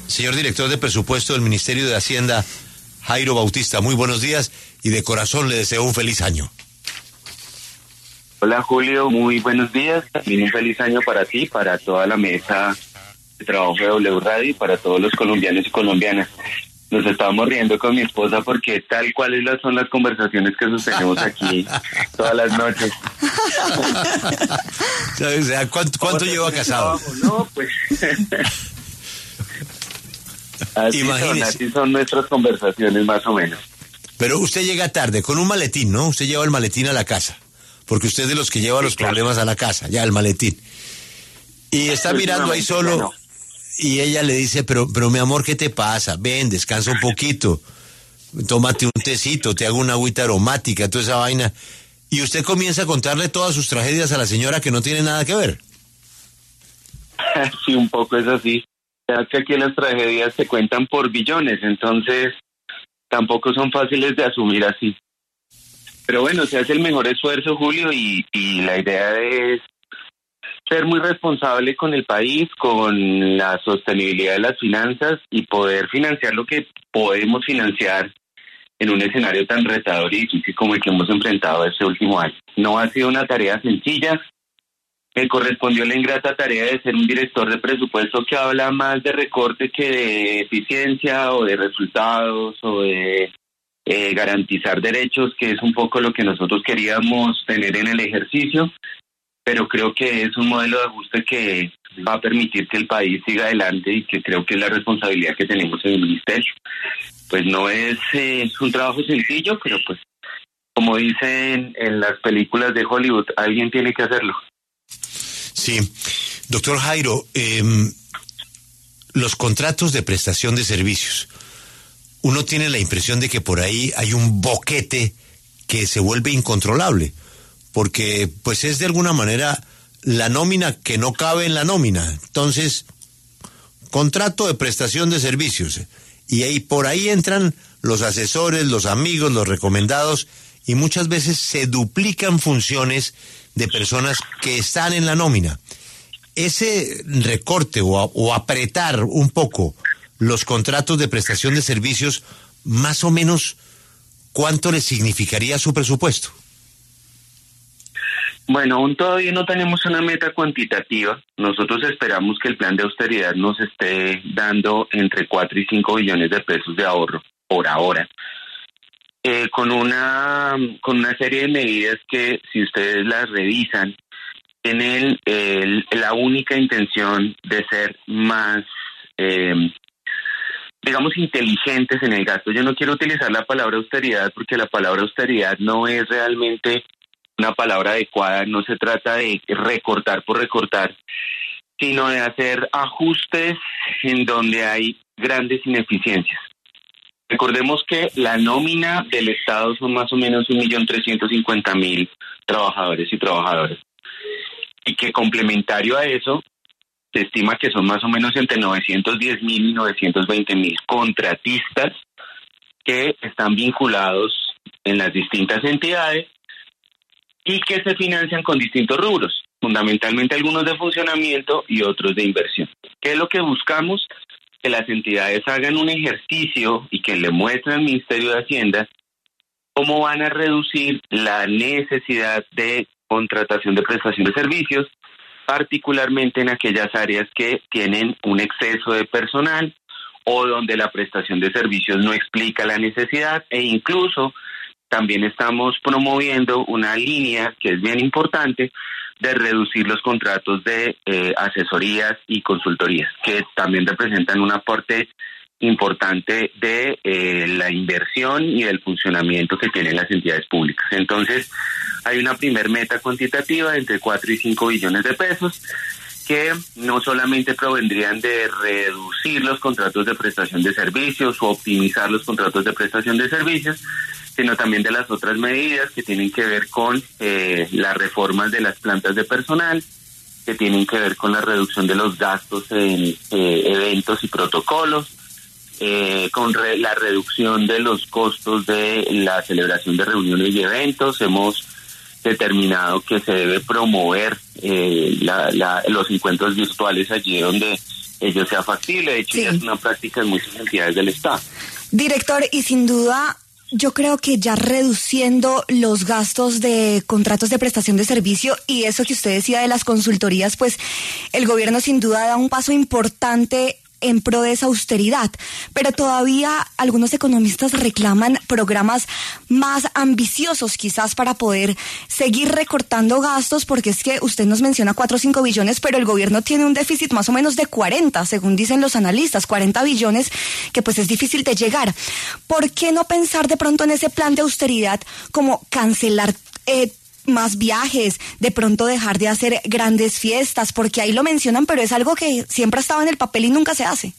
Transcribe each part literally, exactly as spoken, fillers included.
Señor director de presupuesto del Ministerio de Hacienda, Jairo Bautista, muy buenos días y de corazón le deseo un feliz año. Hola Julio, muy buenos días, también un feliz año para ti, para toda la mesa de trabajo de W Radio y para todos los colombianos y colombianas. Nos estábamos riendo con mi esposa porque tal cuales son las conversaciones que sostenemos aquí todas las noches. O sea, ¿cuánto, cuánto lleva casado? No, pues... así, son, así son nuestras conversaciones más o menos. Pero usted llega tarde, con un maletín, ¿no? Usted lleva el maletín a la casa, porque usted es de los que lleva sí, los claro. problemas a la casa, ya el maletín. Y está mirando ahí solo... No. Y ella le dice, pero, pero mi amor, ¿qué te pasa? Ven, descansa un poquito, tómate un tecito, te hago una agüita aromática, toda esa vaina. Y usted comienza a contarle todas sus tragedias a la señora que no tiene nada que ver. Sí, un poco es así. Ya que aquí las tragedias se cuentan por billones, entonces tampoco son fáciles de asumir así. Pero bueno, se hace el mejor esfuerzo, Julio, y, y la idea es ser muy responsable con el país, con la sostenibilidad de las finanzas y poder financiar lo que podemos financiar en un escenario tan retador y difícil como el que hemos enfrentado este último año. No ha sido una tarea sencilla. Me correspondió la ingrata tarea de ser un director de presupuesto que habla más de recorte que de eficiencia o de resultados o de eh, garantizar derechos, que es un poco lo que nosotros queríamos tener en el ejercicio. Pero creo que es un modelo de ajuste que va a permitir que el país siga adelante y que creo que es la responsabilidad que tenemos en el ministerio. Pues no es, eh, es un trabajo sencillo, pero pues como dicen en las películas de Hollywood, alguien tiene que hacerlo. Sí, doctor Jairo, eh, los contratos de prestación de servicios, uno tiene la impresión de que por ahí hay un boquete que se vuelve incontrolable. Porque pues es de alguna manera la nómina que no cabe en la nómina. Entonces, contrato de prestación de servicios. Y ahí por ahí entran los asesores, los amigos, los recomendados, y muchas veces se duplican funciones de personas que están en la nómina. Ese recorte o, a, o apretar un poco los contratos de prestación de servicios, más o menos, ¿cuánto le significaría a su presupuesto? Bueno, aún todavía no tenemos una meta cuantitativa. Nosotros esperamos que el plan de austeridad nos esté dando entre cuatro y cinco billones de pesos de ahorro por ahora. Eh, con una con una serie de medidas que, si ustedes las revisan, tienen el, la única intención de ser más, eh, digamos, inteligentes en el gasto. Yo no quiero utilizar la palabra austeridad porque la palabra austeridad no es realmente una palabra adecuada. No se trata de recortar por recortar, sino de hacer ajustes en donde hay grandes ineficiencias. Recordemos que la nómina del Estado son más o menos un millón trescientos cincuenta mil trabajadores y trabajadoras, y que complementario a eso se estima que son más o menos entre novecientos diez mil y novecientos veinte mil contratistas que están vinculados en las distintas entidades y que se financian con distintos rubros, fundamentalmente algunos de funcionamiento y otros de inversión. ¿Qué es lo que buscamos? Que las entidades hagan un ejercicio y que le muestren al Ministerio de Hacienda cómo van a reducir la necesidad de contratación de prestación de servicios, particularmente en aquellas áreas que tienen un exceso de personal o donde la prestación de servicios no explica la necesidad, e incluso también estamos promoviendo una línea que es bien importante de reducir los contratos de eh, asesorías y consultorías, que también representan un aporte importante de eh, la inversión y del funcionamiento que tienen las entidades públicas. Entonces, hay una primer meta cuantitativa de entre cuatro y cinco billones de pesos, que no solamente provendrían de reducir los contratos de prestación de servicios o optimizar los contratos de prestación de servicios, sino también de las otras medidas que tienen que ver con eh, las reformas de las plantas de personal, que tienen que ver con la reducción de los gastos en eh, eventos y protocolos, eh, con re- la reducción de los costos de la celebración de reuniones y eventos. Hemos determinado que se debe promover eh, la, la, los encuentros virtuales allí donde ello sea factible. De hecho, sí, ya es una práctica en muchas entidades del Estado. Director, y sin duda, yo creo que ya reduciendo los gastos de contratos de prestación de servicio y eso que usted decía de las consultorías, pues el gobierno sin duda da un paso importante en pro de esa austeridad, pero todavía algunos economistas reclaman programas más ambiciosos quizás para poder seguir recortando gastos, porque es que usted nos menciona cuatro o cinco billones, pero el gobierno tiene un déficit más o menos de cuarenta, según dicen los analistas, cuarenta billones, que pues es difícil de llegar. ¿Por qué no pensar de pronto en ese plan de austeridad como cancelar eh, más viajes, de pronto dejar de hacer grandes fiestas, porque ahí lo mencionan, pero es algo que siempre ha estado en el papel y nunca se hace?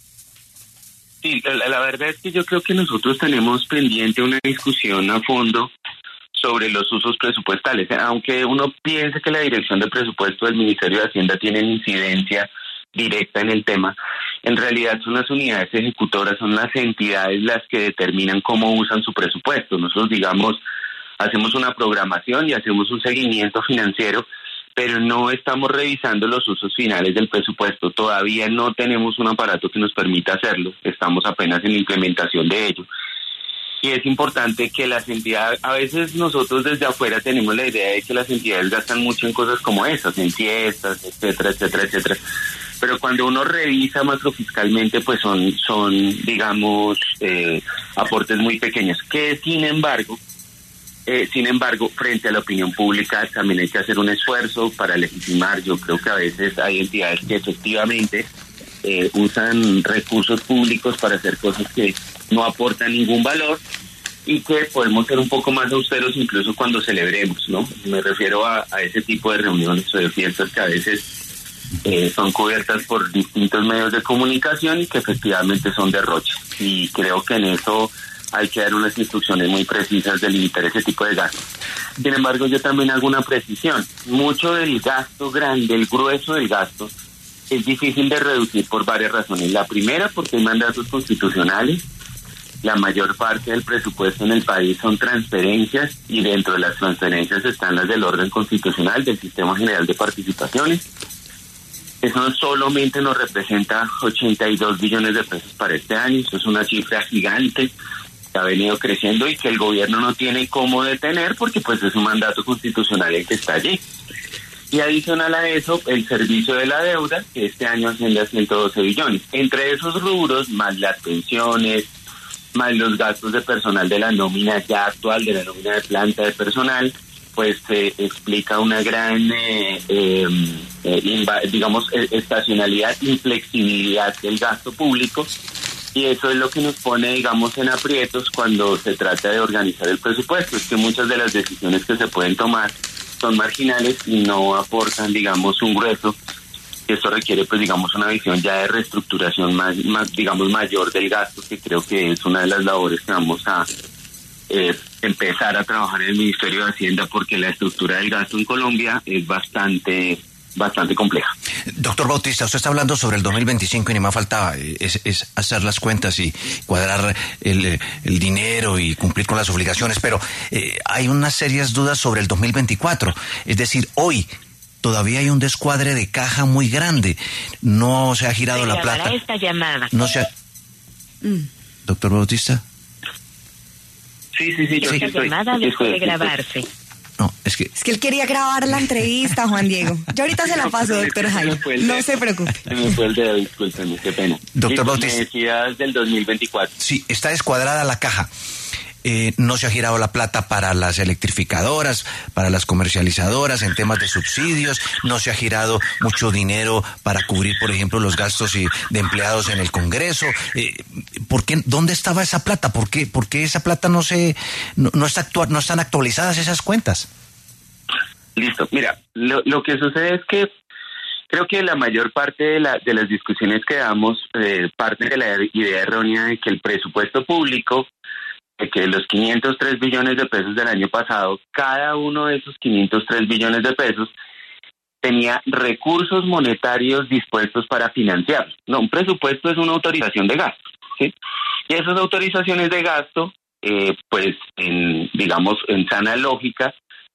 Sí, la, la verdad es que yo creo que nosotros tenemos pendiente una discusión a fondo sobre los usos presupuestales, aunque uno piense que la Dirección de Presupuesto del Ministerio de Hacienda tiene incidencia directa en el tema. En realidad son las unidades ejecutoras, son las entidades las que determinan cómo usan su presupuesto. Nosotros, digamos, hacemos una programación y hacemos un seguimiento financiero, pero no estamos revisando los usos finales del presupuesto. Todavía no tenemos un aparato que nos permita hacerlo. Estamos apenas en la implementación de ello. Y es importante que las entidades, a veces nosotros desde afuera tenemos la idea de que las entidades gastan mucho en cosas como esas, en fiestas, etcétera, etcétera, etcétera. Pero cuando uno revisa macrofiscalmente, pues son, son digamos, eh, aportes muy pequeños, que sin embargo, Eh, sin embargo, frente a la opinión pública también hay que hacer un esfuerzo para legitimar. Yo creo que a veces hay entidades que efectivamente eh, usan recursos públicos para hacer cosas que no aportan ningún valor y que podemos ser un poco más austeros incluso cuando celebremos, ¿no? Me refiero a, a ese tipo de reuniones o de fiestas que a veces eh, son cubiertas por distintos medios de comunicación y que efectivamente son derroches. Y creo que en eso hay que dar unas instrucciones muy precisas de limitar ese tipo de gastos. Sin embargo, yo también hago una precisión. Mucho del gasto grande, el grueso del gasto, es difícil de reducir por varias razones. La primera, porque hay mandatos constitucionales. La mayor parte del presupuesto en el país son transferencias y dentro de las transferencias están las del orden constitucional, del Sistema General de Participaciones. Eso solamente nos representa ochenta y dos billones de pesos para este año. Eso es una cifra gigante que ha venido creciendo y que el gobierno no tiene cómo detener porque pues es un mandato constitucional el que está allí. Y adicional a eso, el servicio de la deuda, que este año asciende a ciento doce billones. Entre esos rubros, más las pensiones, más los gastos de personal de la nómina ya actual, de la nómina de planta de personal, pues se eh, explica una gran, eh, eh, eh, inva- digamos, eh, estacionalidad y flexibilidad del gasto público. Y eso es lo que nos pone, digamos, en aprietos cuando se trata de organizar el presupuesto. Es que muchas de las decisiones que se pueden tomar son marginales y no aportan, digamos, un grueso. Y esto requiere, pues, digamos, una visión ya de reestructuración más, más, digamos, mayor del gasto, que creo que es una de las labores que vamos a eh, empezar a trabajar en el Ministerio de Hacienda, porque la estructura del gasto en Colombia es bastante... bastante compleja. Doctor Bautista, usted está hablando sobre el dos mil veinticinco y ni más faltaba, es, es hacer las cuentas y cuadrar el, el dinero y cumplir con las obligaciones, pero eh, hay unas serias dudas sobre el dos mil veinticuatro, es decir, hoy todavía hay un descuadre de caja muy grande, no se ha girado la plata. Esta llamada. No se ha... Mm. Doctor Bautista. Sí, sí, sí. Yo Esta estoy, llamada dejó estoy, de grabarse. No, es que... Es que él quería grabar la entrevista, Juan Diego. Yo ahorita se la paso, doctor Jairo. No se preocupe. Se me fue el dedo, discúlpeme, qué pena. Doctor Bautista. Me decías del dos mil veinticuatro. Sí, está descuadrada la caja. Eh, no se ha girado la plata para las electrificadoras, para las comercializadoras en temas de subsidios, no se ha girado mucho dinero para cubrir, por ejemplo, los gastos de empleados en el Congreso. Eh, ¿por qué, ¿Dónde estaba esa plata? ¿Por qué, por qué esa plata no se no, no está actua, no están actualizadas esas cuentas? Listo, mira, lo, lo que sucede es que creo que la mayor parte de, la, de las discusiones que damos eh, parte de la idea errónea de que el presupuesto público, de que los quinientos tres billones de pesos del año pasado, cada uno de esos quinientos tres billones de pesos tenía recursos monetarios dispuestos para financiar. No, un presupuesto es una autorización de gasto, ¿sí? Y esas autorizaciones de gasto, eh, pues, en, digamos, en sana lógica,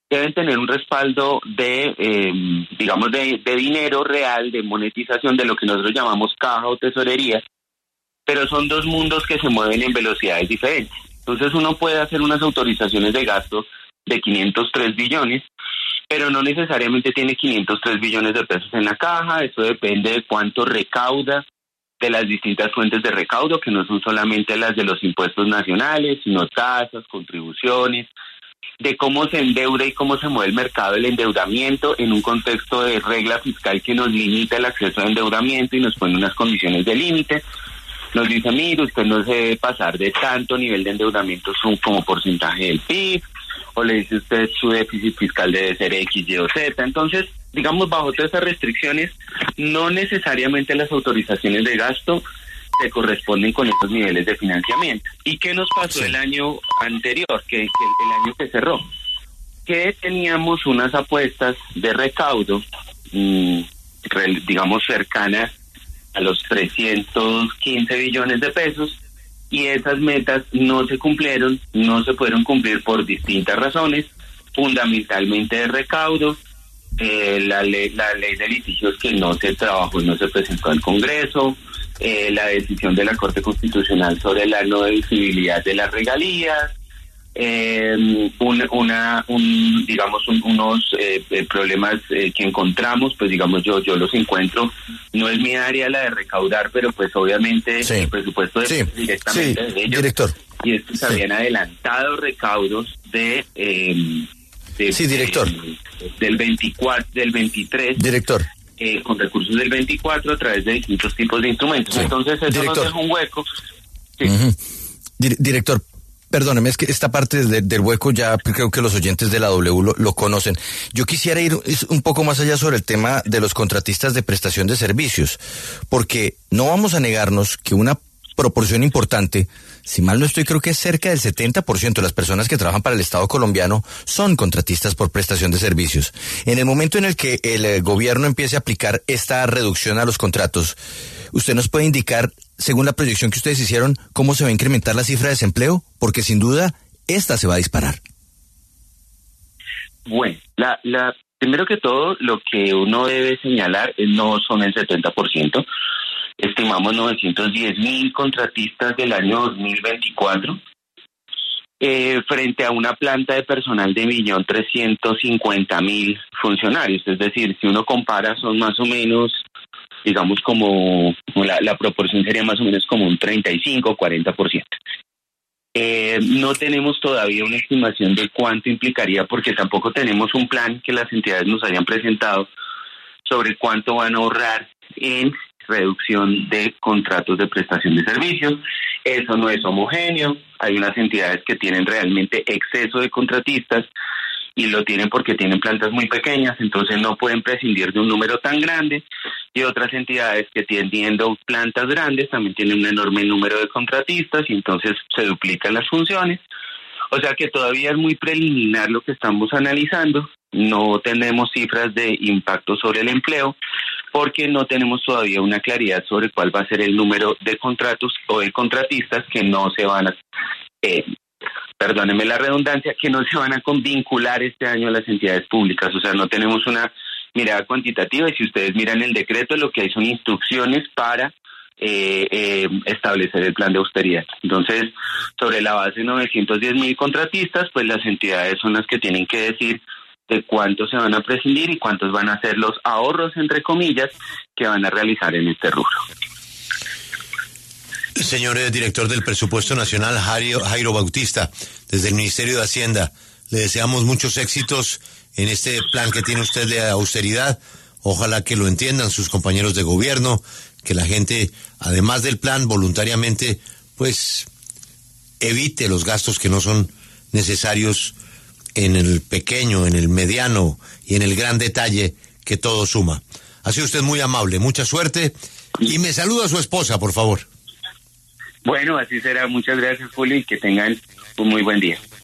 deben tener un respaldo de, eh, digamos, de, de dinero real, de monetización de lo que nosotros llamamos caja o tesorería, pero son dos mundos que se mueven en velocidades diferentes. Entonces uno puede hacer unas autorizaciones de gasto de quinientos tres billones, pero no necesariamente tiene quinientos tres billones de pesos en la caja. Eso depende de cuánto recauda de las distintas fuentes de recaudo, que no son solamente las de los impuestos nacionales, sino tasas, contribuciones, de cómo se endeuda y cómo se mueve el mercado del endeudamiento en un contexto de regla fiscal que nos limita el acceso al endeudamiento y nos pone unas condiciones de límite. Nos dice, mire, usted no se debe pasar de tanto nivel de endeudamiento como porcentaje del P I B, o le dice usted su déficit fiscal debe ser X, Y o Z. Entonces, digamos, bajo todas esas restricciones, no necesariamente las autorizaciones de gasto se corresponden con esos niveles de financiamiento. ¿Y qué nos pasó Sí. el año anterior, que, que el año que cerró? Que teníamos unas apuestas de recaudo, mmm, digamos, cercanas a los trescientos quince billones de pesos, y esas metas no se cumplieron, no se pudieron cumplir por distintas razones, fundamentalmente de recaudo, eh, la, ley, la ley de litigios que no se trabajó y no se presentó al Congreso, eh, la decisión de la Corte Constitucional sobre la no deducibilidad de las regalías, eh, un, una, un, digamos, un, unos eh, problemas eh, que encontramos, pues digamos yo yo los encuentro, no es mi área la de recaudar, pero pues obviamente Sí. el presupuesto Sí. depende directamente Sí. de ellos. Director. Y estos Sí. habían adelantado recaudos de, eh, de Sí, director. de- del veinticuatro, del veintitrés, Director. eh, con recursos del veinticuatro a través de distintos tipos de instrumentos. Sí. Entonces eso Director. nos deja un hueco. Sí. Ujú. Dir- director, perdóneme, es que esta parte de- del hueco ya creo que los oyentes de la W lo, lo conocen. Yo quisiera ir un poco más allá sobre el tema de los contratistas de prestación de servicios, porque no vamos a negarnos que una proporción importante, si mal no estoy, creo que es cerca del setenta por ciento de las personas que trabajan para el Estado colombiano son contratistas por prestación de servicios. En el momento en el que el eh, gobierno empiece a aplicar esta reducción a los contratos, ¿usted nos puede indicar, según la proyección que ustedes hicieron, cómo se va a incrementar la cifra de desempleo? Porque sin duda, esta se va a disparar. Bueno, la, la, primero que todo, lo que uno debe señalar eh, no son el setenta por ciento. Estimamos novecientos diez mil contratistas del año dos mil veinticuatro, eh, frente a una planta de personal de un millón trescientos cincuenta mil funcionarios. Es decir, si uno compara, son más o menos, digamos, como la, la proporción sería más o menos como un treinta y cinco, cuarenta por ciento. Eh, no tenemos todavía una estimación de cuánto implicaría, porque tampoco tenemos un plan que las entidades nos hayan presentado sobre cuánto van a ahorrar en reducción de contratos de prestación de servicios. Eso no es homogéneo. Hay unas entidades que tienen realmente exceso de contratistas y lo tienen porque tienen plantas muy pequeñas, entonces no pueden prescindir de un número tan grande, y otras entidades que teniendo plantas grandes también tienen un enorme número de contratistas y entonces se duplican las funciones. O sea que todavía es muy preliminar lo que estamos analizando, no tenemos cifras de impacto sobre el empleo porque no tenemos todavía una claridad sobre cuál va a ser el número de contratos o de contratistas que no se van a... Eh, perdónenme la redundancia, que no se van a vincular este año a las entidades públicas. O sea, no tenemos una mirada cuantitativa, y si ustedes miran el decreto, lo que hay son instrucciones para eh, eh, establecer el plan de austeridad. Entonces, sobre la base de novecientos diez mil contratistas, pues las entidades son las que tienen que decir de cuántos se van a prescindir y cuántos van a ser los ahorros, entre comillas, que van a realizar en este rubro. Señor eh, director del Presupuesto Nacional, Jairo, Jairo Bautista, desde el Ministerio de Hacienda, le deseamos muchos éxitos en este plan que tiene usted de austeridad. Ojalá que lo entiendan sus compañeros de gobierno, que la gente, además del plan, voluntariamente, pues, evite los gastos que no son necesarios en el pequeño, en el mediano y en el gran detalle, que todo suma. Ha sido usted muy amable, mucha suerte, y me saluda a su esposa, por favor. Bueno, así será. Muchas gracias, Julio, y que tengan un muy buen día.